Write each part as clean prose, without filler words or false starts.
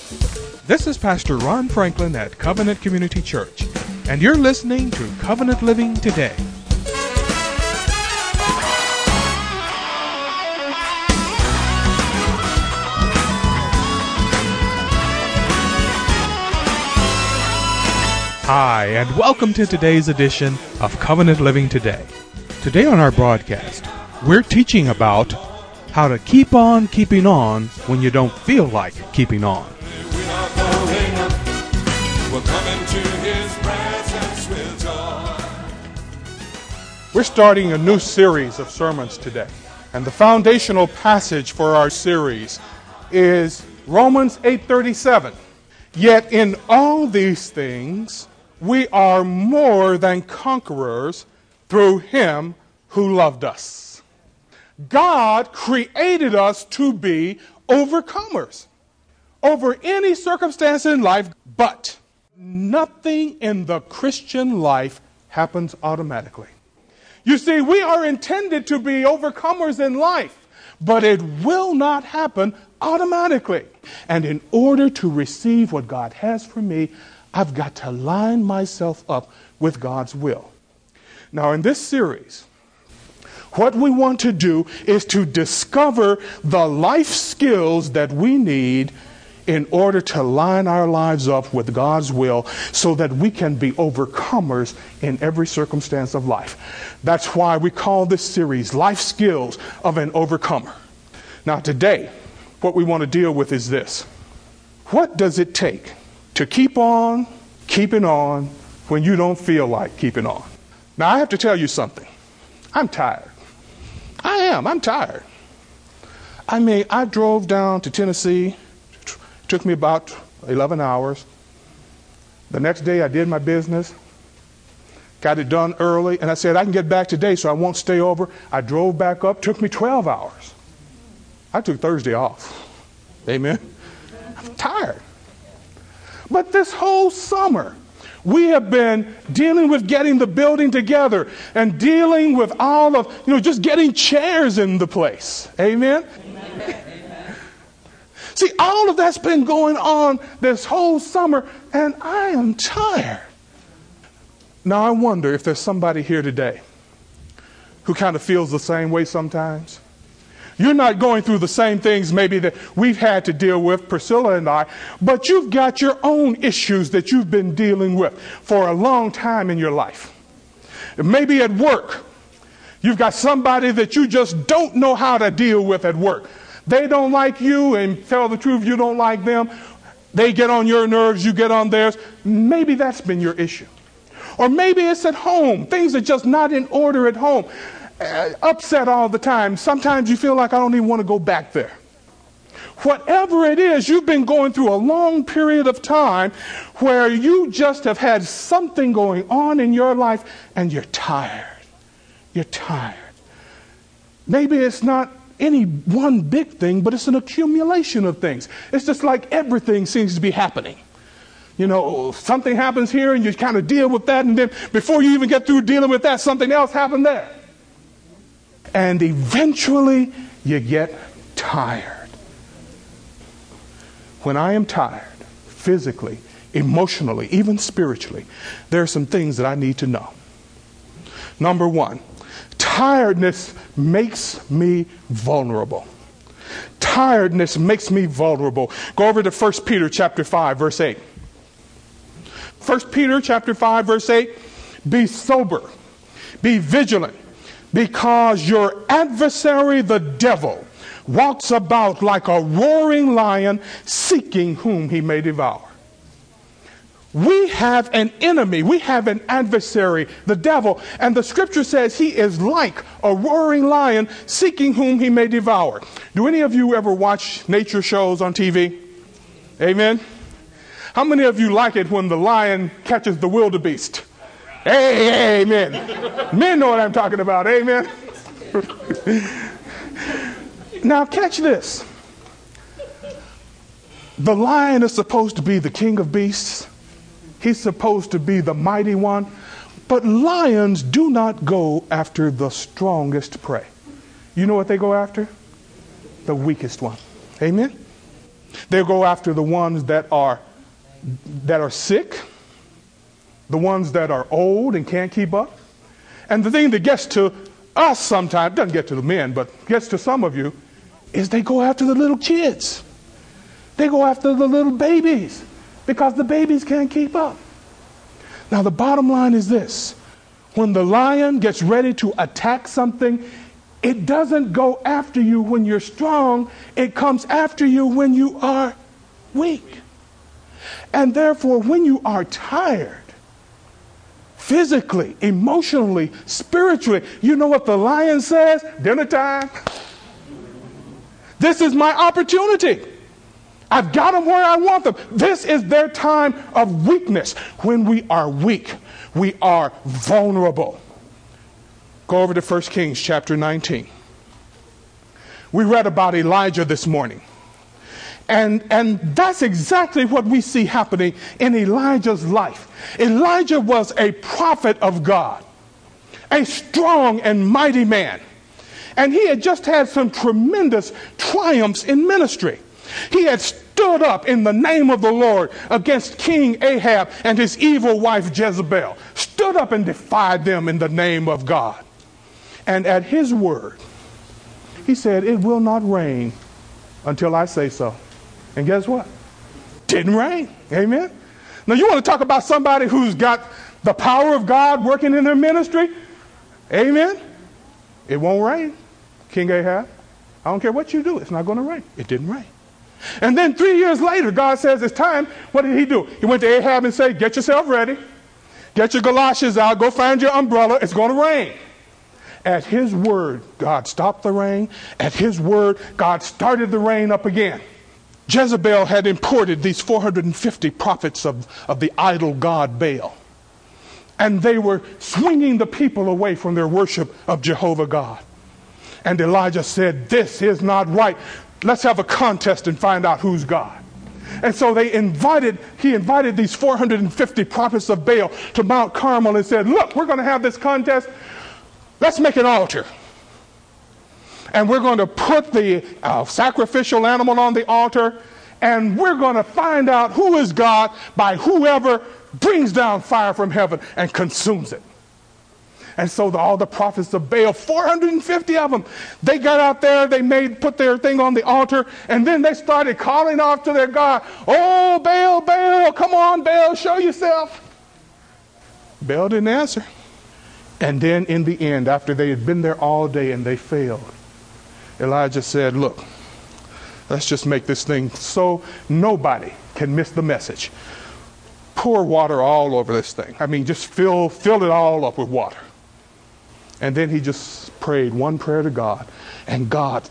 This is Pastor Ron Franklin at Covenant Community Church, and you're listening to Covenant Living Today. Hi, and welcome to today's edition of Covenant Living Today. Today on our broadcast, we're teaching about how to keep on keeping on when you don't feel like keeping on. We're starting a new series of sermons today, and the foundational passage for our series is Romans 8:37. Yet in all these things, we are more than conquerors through Him who loved us. God created us to be overcomers over any circumstance in life, but nothing in the Christian life happens automatically. You see, we are intended to be overcomers in life, but it will not happen automatically. And in order to receive what God has for me, I've got to line myself up with God's will. Now, in this series, what we want to do is to discover the life skills that we need in order to line our lives up with God's will so that we can be overcomers in every circumstance of life. That's why we call this series Life Skills of an Overcomer. Now today, what we want to deal with is this. What does it take to keep on keeping on when you don't feel like keeping on? Now I have to tell you something. I'm tired. I'm tired. I drove down to Tennessee. Took me about 11 hours. The next day I did my business, got it done early, and I said I can get back today so I won't stay over. I drove back up, took me 12 hours. I took Thursday off. Amen. I'm tired. But this whole summer, we have been dealing with getting the building together and dealing with all of, just getting chairs in the place. Amen. Amen. See, all of that's been going on this whole summer, and I am tired. Now, I wonder if there's somebody here today who kind of feels the same way sometimes. You're not going through the same things maybe that we've had to deal with, Priscilla and I, but you've got your own issues that you've been dealing with for a long time in your life. Maybe at work, you've got somebody that you just don't know how to deal with at work. They don't like you, and tell the truth, you don't like them. They get on your nerves, you get on theirs. Maybe that's been your issue. Or maybe it's at home. Things are just not in order at home. Upset all the time. Sometimes you feel like I don't even want to go back there. Whatever it is, you've been going through a long period of time where you just have had something going on in your life and you're tired. You're tired. Maybe it's not any one big thing, but it's an accumulation of things. It's just like everything seems to be happening. Something happens here and you kind of deal with that, and then before you even get through dealing with that, something else happened there. And eventually you get tired. When I am tired, physically, emotionally, even spiritually, there are some things that I need to know. Number one, tiredness makes me vulnerable. Tiredness makes me vulnerable. Go over to 1 Peter chapter 5, verse 8. 1 Peter chapter 5, verse 8. Be sober, be vigilant, because your adversary, the devil, walks about like a roaring lion, seeking whom he may devour. We have an enemy. We have an adversary, the devil. And the scripture says he is like a roaring lion seeking whom he may devour. Do any of you ever watch nature shows on TV? Amen. How many of you like it when the lion catches the wildebeest? Hey, amen. Men know what I'm talking about. Amen. Now catch this. The lion is supposed to be the king of beasts. He's supposed to be the mighty one. But lions do not go after the strongest prey. You know what they go after? The weakest one. Amen? They go after the ones that are sick, the ones that are old and can't keep up. And the thing that gets to us sometimes, doesn't get to the men, but gets to some of you, is they go after the little kids. They go after the little babies because the babies can't keep up. Now the bottom line is this. When the lion gets ready to attack something, it doesn't go after you when you're strong. It comes after you when you are weak. And therefore, when you are tired, physically, emotionally, spiritually, you know what the lion says? Dinner time. This is my opportunity. I've got them where I want them. This is their time of weakness. When we are weak, we are vulnerable. Go over to 1 Kings chapter 19. We read about Elijah this morning. And that's exactly what we see happening in Elijah's life. Elijah was a prophet of God, a strong and mighty man. And he had just had some tremendous triumphs in ministry. He had stood up in the name of the Lord against King Ahab and his evil wife Jezebel. Stood up and defied them in the name of God. And at his word, he said, it will not rain until I say so. And guess what? Didn't rain. Amen. Now you want to talk about somebody who's got the power of God working in their ministry? Amen. It won't rain. King Ahab, I don't care what you do, it's not going to rain. It didn't rain. And then 3 years later, God says it's time. What did he do? He went to Ahab and said, get yourself ready. Get your galoshes out. Go find your umbrella. It's going to rain. At his word, God stopped the rain. At his word, God started the rain up again. Jezebel had imported these 450 prophets of the idol god Baal. And they were swinging the people away from their worship of Jehovah God. And Elijah said, this is not right. Let's have a contest and find out who's God. And so he invited these 450 prophets of Baal to Mount Carmel and said, look, we're going to have this contest. Let's make an altar. And we're going to put the sacrificial animal on the altar. And we're going to find out who is God by whoever brings down fire from heaven and consumes it. And so all the prophets of Baal, 450 of them, they got out there, put their thing on the altar, and then they started calling off to their God, oh, Baal, Baal, come on, Baal, show yourself. Baal didn't answer. And then in the end, after they had been there all day and they failed, Elijah said, look, let's just make this thing so nobody can miss the message. Pour water all over this thing. I mean, just fill it all up with water. And then he just prayed one prayer to God, and God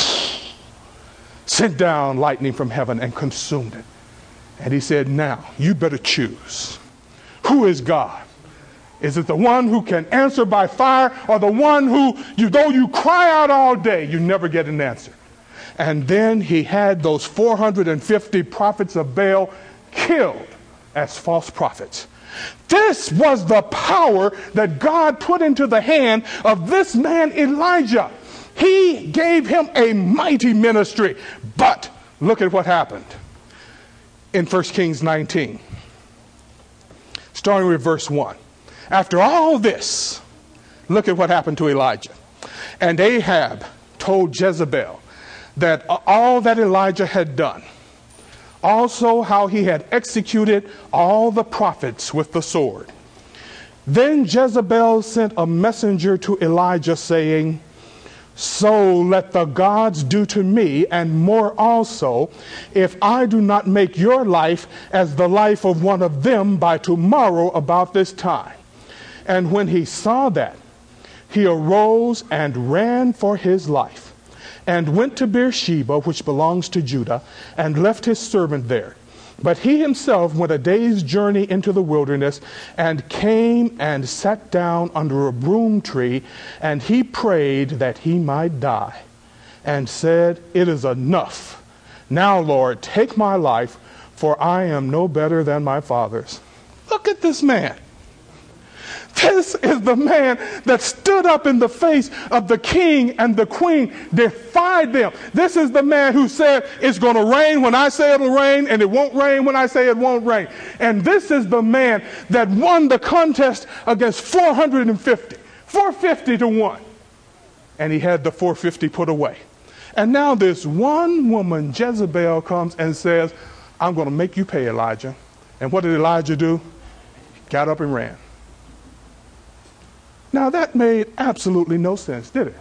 sent down lightning from heaven and consumed it. And he said, now, you better choose. Who is God? Is it the one who can answer by fire, or the one who, though you cry out all day, you never get an answer? And then he had those 450 prophets of Baal killed as false prophets. This was the power that God put into the hand of this man Elijah. He gave him a mighty ministry. But look at what happened in 1 Kings 19. Starting with verse 1. After all this, look at what happened to Elijah. And Ahab told Jezebel that all that Elijah had done, also how he had executed all the prophets with the sword. Then Jezebel sent a messenger to Elijah saying, so let the gods do to me and more also, if I do not make your life as the life of one of them by tomorrow about this time. And when he saw that, he arose and ran for his life, and went to Beersheba, which belongs to Judah, and left his servant there. But he himself went a day's journey into the wilderness, and came and sat down under a broom tree, and he prayed that he might die, and said, it is enough. Now, Lord, take my life, for I am no better than my fathers. Look at this man. This is the man that stood up in the face of the king and the queen, defied them. This is the man who said, it's going to rain when I say it'll rain, and it won't rain when I say it won't rain. And this is the man that won the contest against 450 to 1. And he had the 450 put away. And now this one woman, Jezebel, comes and says, I'm going to make you pay, Elijah. And what did Elijah do? He got up and ran. Now that made absolutely no sense, did it?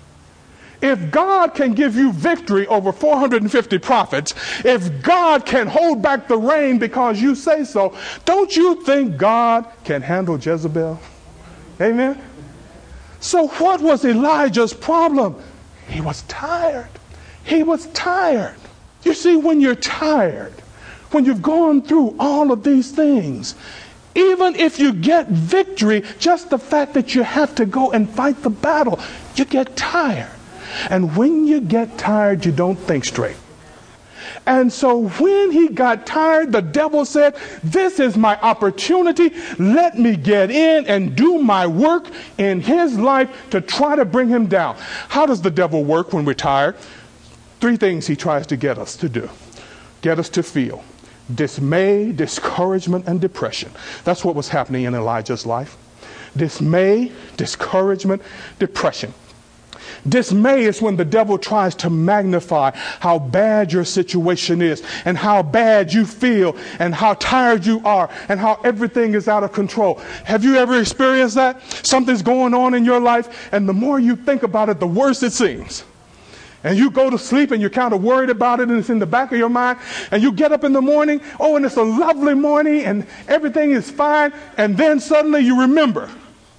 If God can give you victory over 450 prophets, if God can hold back the rain because you say so, don't you think God can handle Jezebel? Amen? So what was Elijah's problem? He was tired. He was tired. You see, when you're tired, when you've gone through all of these things, even if you get victory, just the fact that you have to go and fight the battle, you get tired. And when you get tired, you don't think straight. And so when he got tired, the devil said, this is my opportunity. Let me get in and do my work in his life to try to bring him down. How does the devil work when we're tired? 3 things he tries to get us to do. Get us to feel dismay, discouragement, and depression. That's what was happening in Elijah's life. Dismay, discouragement, depression. Dismay is when the devil tries to magnify how bad your situation is and how bad you feel and how tired you are and how everything is out of control. Have you ever experienced that? Something's going on in your life, and the more you think about it, the worse it seems. And you go to sleep and you're kind of worried about it and it's in the back of your mind. And you get up in the morning, and it's a lovely morning and everything is fine. And then suddenly you remember,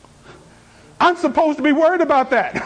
I'm supposed to be worried about that.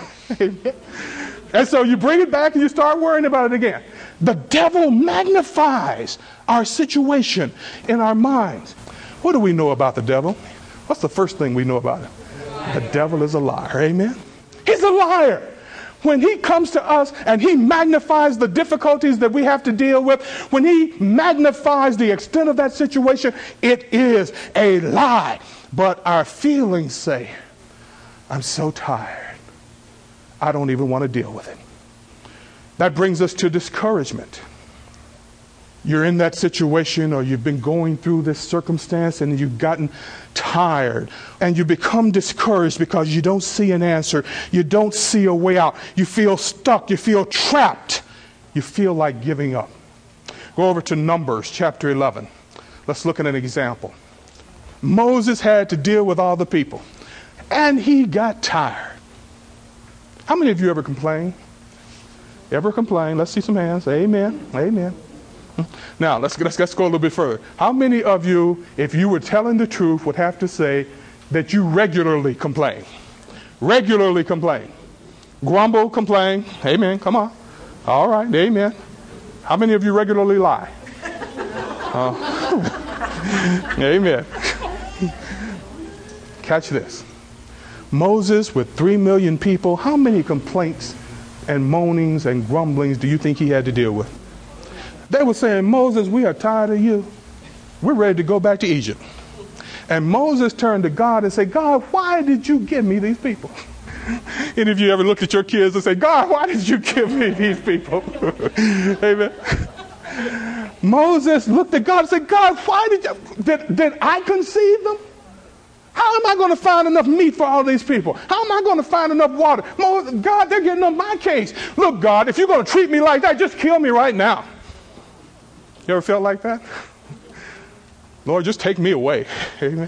And so you bring it back and you start worrying about it again. The devil magnifies our situation in our minds. What do we know about the devil? What's the first thing we know about him? The devil is a liar. Amen? He's a liar. When he comes to us and he magnifies the difficulties that we have to deal with, when he magnifies the extent of that situation, it is a lie. But our feelings say, I'm so tired. I don't even want to deal with it. That brings us to discouragement. You're in that situation, or you've been going through this circumstance and you've gotten tired and you become discouraged because you don't see an answer. You don't see a way out. You feel stuck. You feel trapped. You feel like giving up. Go over to Numbers chapter 11. Let's look at an example. Moses had to deal with all the people and he got tired. How many of you ever complain? Ever complain? Let's see some hands. Amen. Amen. Now, let's go a little bit further. How many of you, if you were telling the truth, would have to say that you regularly complain? Regularly complain. Grumble, complain. Amen. Come on. All right. Amen. How many of you regularly lie? Amen. Catch this. Moses, with 3 million people, how many complaints and moanings and grumblings do you think he had to deal with? They were saying, Moses, we are tired of you. We're ready to go back to Egypt. And Moses turned to God and said, God, why did you give me these people? Any of you ever looked at your kids and say, God, why did you give me these people? Amen. Moses looked at God and said, God, why did I conceive them? How am I going to find enough meat for all these people? How am I going to find enough water? God, they're getting on my case. Look, God, if you're going to treat me like that, just kill me right now. You ever felt like that? Lord, just take me away. Amen.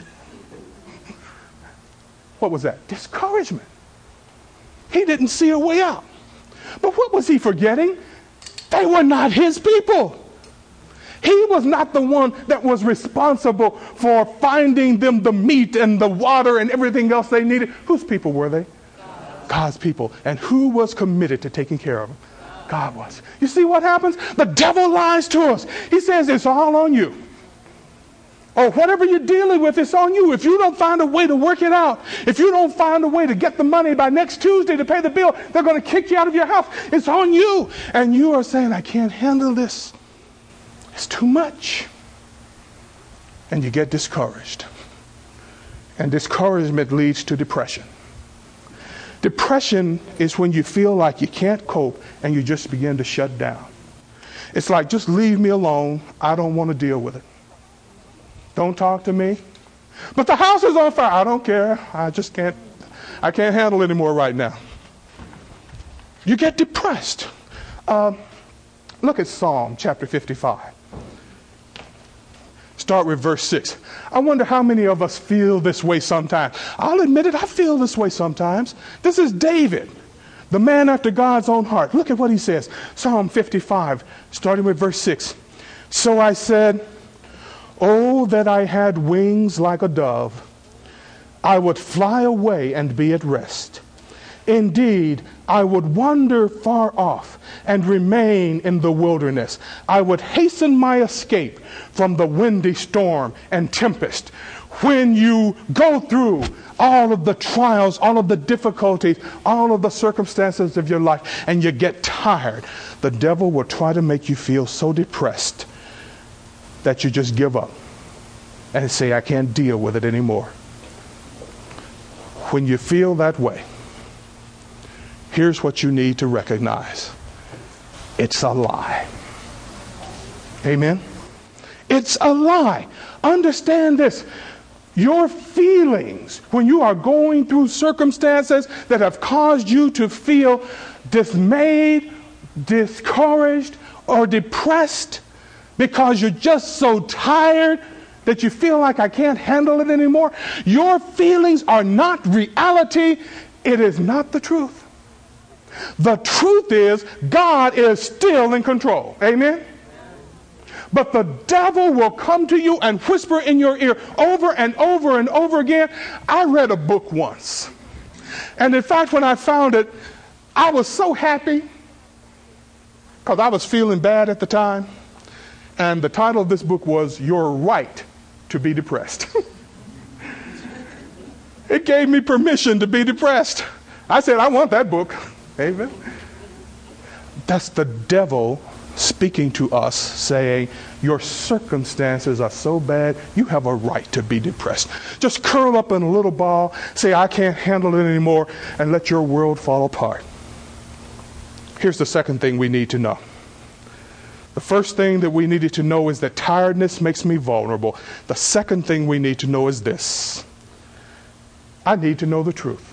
What was that? Discouragement. He didn't see a way out. But what was he forgetting? They were not his people. He was not the one that was responsible for finding them the meat and the water and everything else they needed. Whose people were they? God's people. And who was committed to taking care of them? God was. You see what happens? The devil lies to us. He says it's all on you. Or whatever you're dealing with, it's on you. If you don't find a way to work it out, if you don't find a way to get the money by next Tuesday to pay the bill, they're going to kick you out of your house. It's on you. And you are saying, I can't handle this. It's too much. And you get discouraged. And discouragement leads to depression. Depression is when you feel like you can't cope and you just begin to shut down. It's like, just leave me alone. I don't want to deal with it. Don't talk to me. But the house is on fire. I don't care. I can't handle it anymore right now. You get depressed. Look at Psalm chapter 55. Start with verse 6. I wonder how many of us feel this way sometimes. I'll admit it, I feel this way sometimes. This is David, the man after God's own heart. Look at what he says. Psalm 55, starting with verse 6. So I said, oh, that I had wings like a dove. I would fly away and be at rest. Indeed, I would wander far off and remain in the wilderness. I would hasten my escape from the windy storm and tempest. When you go through all of the trials, all of the difficulties, all of the circumstances of your life, and you get tired, the devil will try to make you feel so depressed that you just give up and say, I can't deal with it anymore. When you feel that way, here's what you need to recognize. It's a lie. Amen? It's a lie. Understand this. Your feelings, when you are going through circumstances that have caused you to feel dismayed, discouraged, or depressed because you're just so tired that you feel like I can't handle it anymore, your feelings are not reality. It is not the truth. The truth is, God is still in control. Amen? But the devil will come to you and whisper in your ear over and over and over again. I read a book once. And in fact, when I found it, I was so happy because I was feeling bad at the time. And the title of this book was Your Right to Be Depressed. It gave me permission to be depressed. I said, I want that book. Amen. That's the devil speaking to us, saying, your circumstances are so bad, you have a right to be depressed. Just curl up in a little ball, say, I can't handle it anymore, and let your world fall apart. Here's the second thing we need to know. The first thing that we needed to know is that tiredness makes me vulnerable. The second thing we need to know is this. I need to know the truth.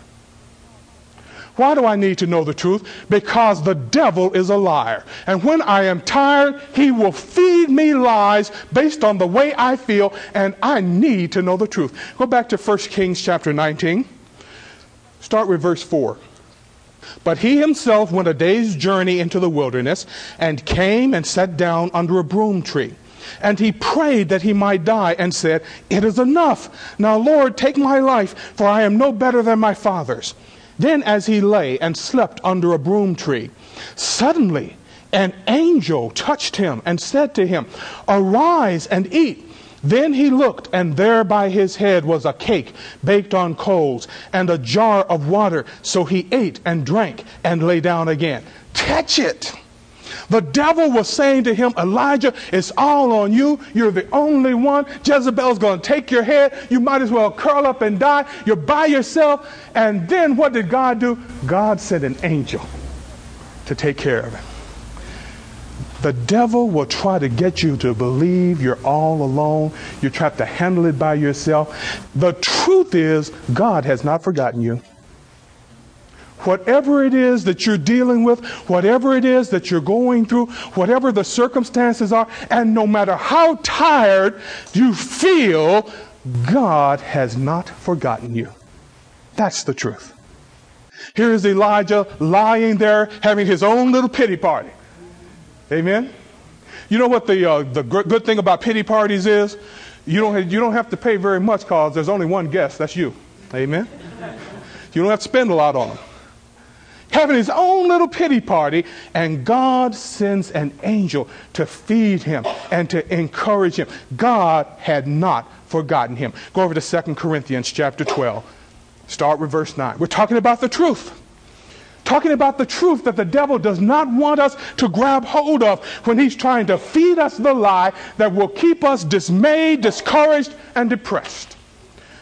Why do I need to know the truth? Because the devil is a liar. And when I am tired, he will feed me lies based on the way I feel, and I need to know the truth. Go back to 1 Kings chapter 19. Start with verse 4. But he himself went a day's journey into the wilderness and came and sat down under a broom tree. And he prayed that he might die and said, it is enough. Now, Lord, take my life, for I am no better than my fathers. Then as he lay and slept under a broom tree, suddenly an angel touched him and said to him, arise and eat. Then he looked, and there by his head was a cake baked on coals and a jar of water. So he ate and drank and lay down again. Catch it. The devil was saying to him, Elijah, it's all on you. You're the only one. Jezebel's going to take your head. You might as well curl up and die. You're by yourself. And then what did God do? God sent an angel to take care of him. The devil will try to get you to believe you're all alone. You try to handle it by yourself. The truth is, God has not forgotten you. Whatever it is that you're dealing with, whatever it is that you're going through, whatever the circumstances are, and no matter how tired you feel, God has not forgotten you. That's the truth. Here is Elijah lying there having his own little pity party. Amen? You know what the good thing about pity parties is? You don't have to pay very much because there's only one guest. That's you. Amen? You don't have to spend a lot on them. Having his own little pity party, and God sends an angel to feed him and to encourage him. God had not forgotten him. Go over to 2 Corinthians chapter 12. Start with verse 9. We're talking about the truth. Talking about the truth that the devil does not want us to grab hold of when he's trying to feed us the lie that will keep us dismayed, discouraged, and depressed.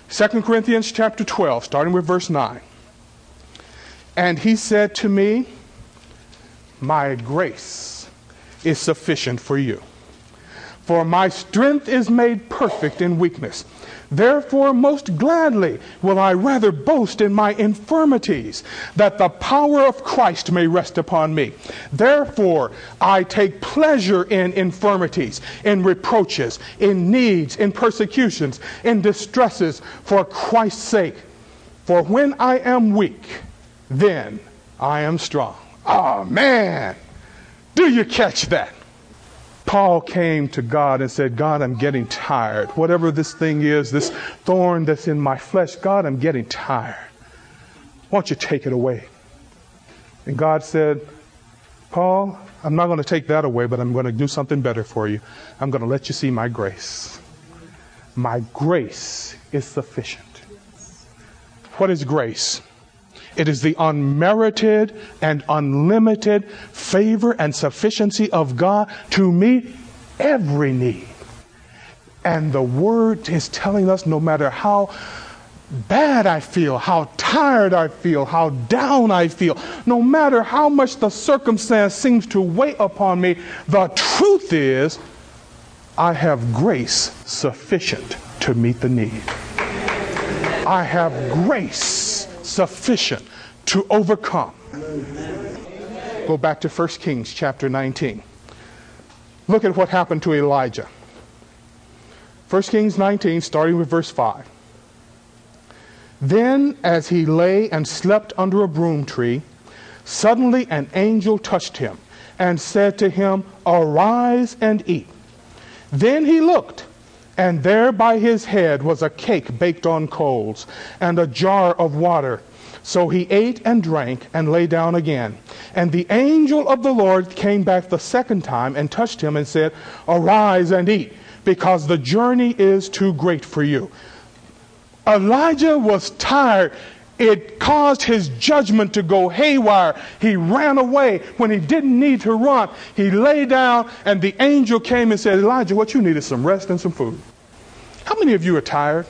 2 Corinthians chapter 12, starting with verse 9. And he said to me, my grace is sufficient for you, for my strength is made perfect in weakness. Therefore, most gladly will I rather boast in my infirmities, that the power of Christ may rest upon me. Therefore, I take pleasure in infirmities, in reproaches, in needs, in persecutions, in distresses, for Christ's sake. For when I am weak, then I am strong. Oh, man. Do you catch that? Paul came to God and said, God, I'm getting tired. Whatever this thing is, this thorn that's in my flesh, God, I'm getting tired. Why don't you take it away? And God said, Paul, I'm not going to take that away, but I'm going to do something better for you. I'm going to let you see my grace. My grace is sufficient. What is grace? It is the unmerited and unlimited favor and sufficiency of God to meet every need. And the Word is telling us no matter how bad I feel, how tired I feel, how down I feel, no matter how much the circumstance seems to weigh upon me, the truth is I have grace sufficient to meet the need. I have grace sufficient to overcome. Go back to 1 Kings chapter 19. Look at what happened to Elijah. 1 Kings 19, starting with verse 5. Then as he lay and slept under a broom tree, suddenly an angel touched him and said to him, arise and eat. Then he looked, and there by his head was a cake baked on coals and a jar of water. So he ate and drank and lay down again. And the angel of the Lord came back the second time and touched him and said, arise and eat, because the journey is too great for you. Elijah was tired. It caused his judgment to go haywire. He ran away when he didn't need to run. He lay down and the angel came and said, Elijah, what you need is some rest and some food. How many of you are tired?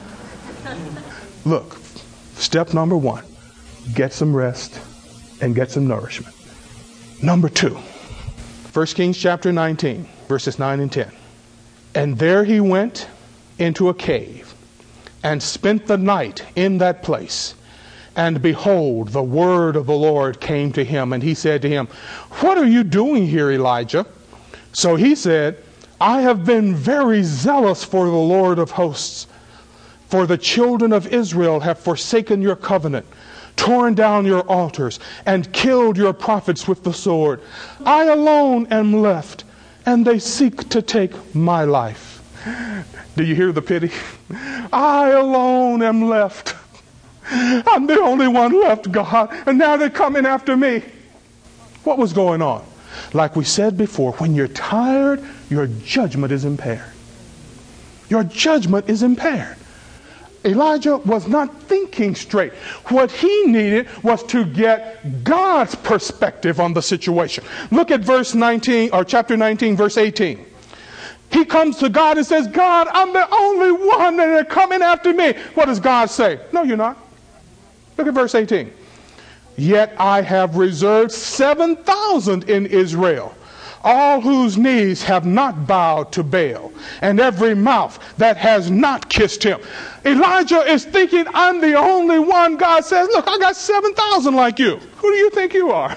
Look, step number one, get some rest and get some nourishment. Number two, 1 Kings chapter 19, verses 9 and 10. And there he went into a cave and spent the night in that place. And behold, the word of the Lord came to him, and he said to him, what are you doing here, Elijah? So he said, I have been very zealous for the Lord of hosts, for the children of Israel have forsaken your covenant, torn down your altars, and killed your prophets with the sword. I alone am left, and they seek to take my life. Do you hear the pity? I alone am left. I'm the only one left, God, and now they're coming after me. What was going on? Like we said before, when you're tired, your judgment is impaired. Your judgment is impaired. Elijah was not thinking straight. What he needed was to get God's perspective on the situation. Look at verse 19, or chapter 19, verse 18. He comes to God and says, God, I'm the only one that are coming after me. What does God say? No, you're not. Look at verse 18. Yet I have reserved 7,000 in Israel, all whose knees have not bowed to Baal, and every mouth that has not kissed him. Elijah is thinking, I'm the only one. God says, look, I got 7,000 like you. Who do you think you are?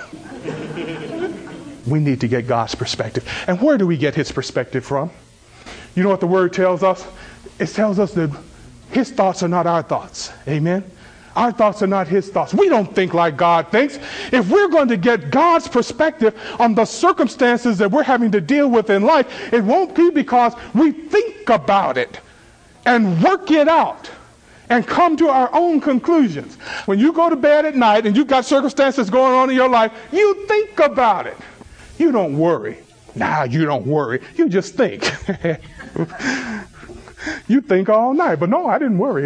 We need to get God's perspective. And where do we get his perspective from? You know what the word tells us? It tells us that his thoughts are not our thoughts. Amen? Our thoughts are not his thoughts. We don't think like God thinks. If we're going to get God's perspective on the circumstances that we're having to deal with in life, it won't be because we think about it and work it out and come to our own conclusions. When you go to bed at night and you've got circumstances going on in your life, you think about it. You don't worry. Nah, you don't worry. You just think. You think all night. But no, I didn't worry.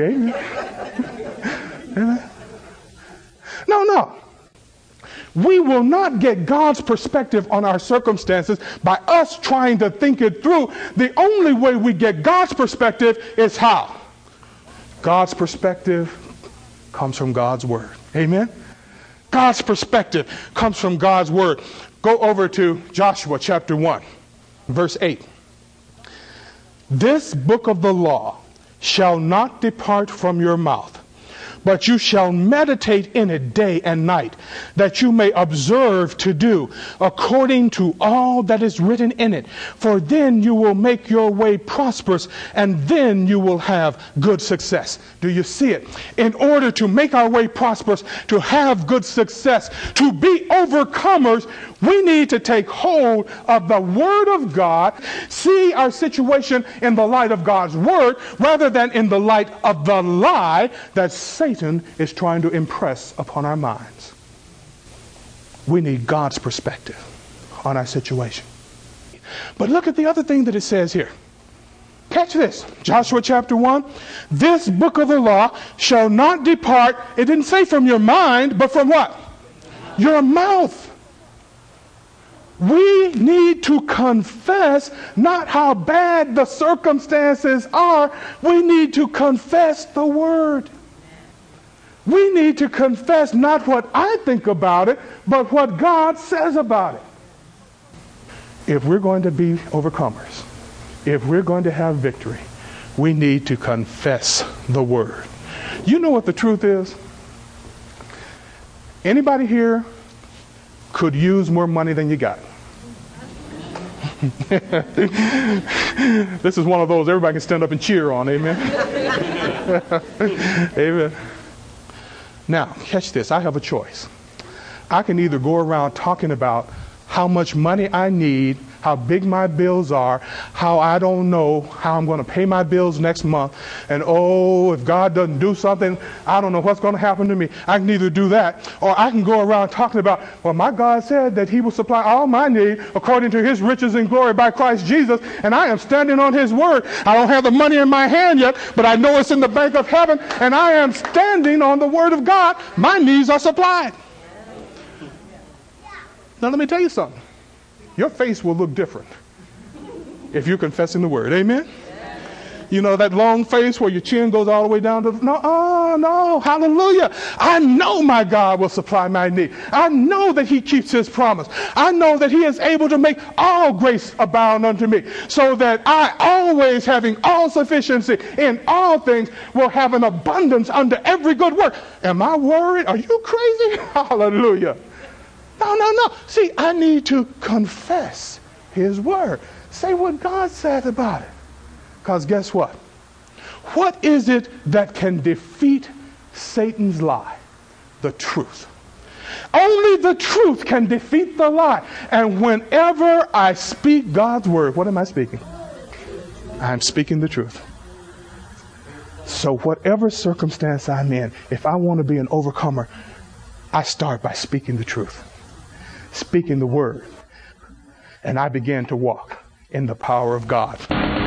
Amen. No. We will not get God's perspective on our circumstances by us trying to think it through. The only way we get God's perspective is how? God's perspective comes from God's word. Amen? God's perspective comes from God's word. Go over to Joshua chapter 1, verse 8. This book of the law shall not depart from your mouth, but you shall meditate in it day and night, that you may observe to do according to all that is written in it. For then you will make your way prosperous, and then you will have good success. Do you see it? In order to make our way prosperous, to have good success, to be overcomers, we need to take hold of the Word of God, see our situation in the light of God's Word, rather than in the light of the lie that Satan is trying to impress upon our minds. We need God's perspective on our situation. But look at the other thing that it says here. Catch this. Joshua chapter 1. This book of the law shall not depart. It didn't say from your mind, but from what? Your mouth. We need to confess not how bad the circumstances are. We need to confess the word. We need to confess not what I think about it, but what God says about it. If we're going to be overcomers, if we're going to have victory, we need to confess the word. You know what the truth is? Anybody here could use more money than you got? This is one of those everybody can stand up and cheer on. Amen. Amen. Now, catch this. I have a choice. I can either go around talking about how much money I need, how big my bills are, how I don't know how I'm going to pay my bills next month, and oh, if God doesn't do something, I don't know what's going to happen to me. I can either do that, or I can go around talking about, well, my God said that he will supply all my need according to his riches and glory by Christ Jesus, and I am standing on his word. I don't have the money in my hand yet, but I know it's in the bank of heaven, and I am standing on the word of God. My needs are supplied. Now let me tell you something. Your face will look different if you're confessing the word. Amen? You know that long face where your chin goes all the way down to, no, hallelujah. I know my God will supply my need. I know that he keeps his promise. I know that he is able to make all grace abound unto me, so that I always, having all sufficiency in all things, will have an abundance unto every good work. Am I worried? Are you crazy? Hallelujah. No. See, I need to confess his word. Say what God says about it. Because guess what? What is it that can defeat Satan's lie? The truth. Only the truth can defeat the lie. And whenever I speak God's word, what am I speaking? I'm speaking the truth. So whatever circumstance I'm in, if I want to be an overcomer, I start by speaking the truth. Speaking the word, and I began to walk in the power of God.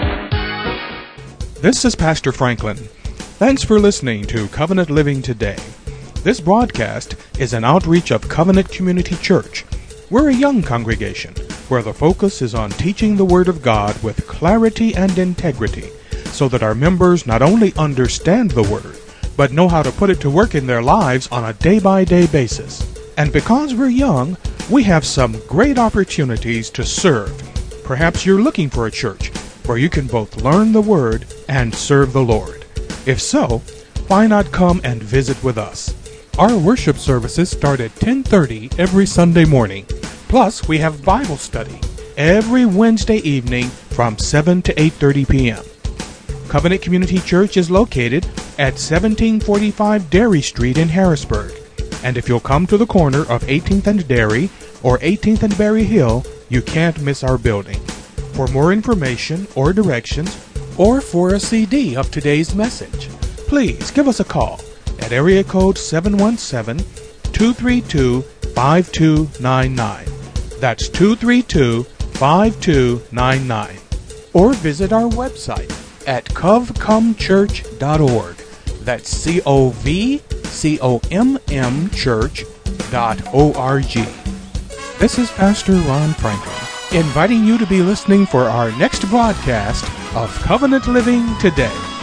This is Pastor Franklin. Thanks for listening to Covenant Living Today. This broadcast is an outreach of Covenant Community Church. We're a young congregation where the focus is on teaching the Word of God with clarity and integrity, so that our members not only understand the Word, but know how to put it to work in their lives on a day-by-day basis. And because we're young, we have some great opportunities to serve. Perhaps you're looking for a church where you can both learn the Word and serve the Lord. If so, why not come and visit with us? Our worship services start at 10:30 every Sunday morning. Plus, we have Bible study every Wednesday evening from 7 to 8:30 p.m. Covenant Community Church is located at 1745 Dairy Street in Harrisburg. And if you'll come to the corner of 18th and Dairy or 18th and Berry Hill, you can't miss our building. For more information or directions, or for a CD of today's message, please give us a call at area code 717-232-5299. That's 232-5299. Or visit our website at covcomchurch.org. That's COVCOMM church.org. This is Pastor Ron Franklin, inviting you to be listening for our next broadcast of Covenant Living Today.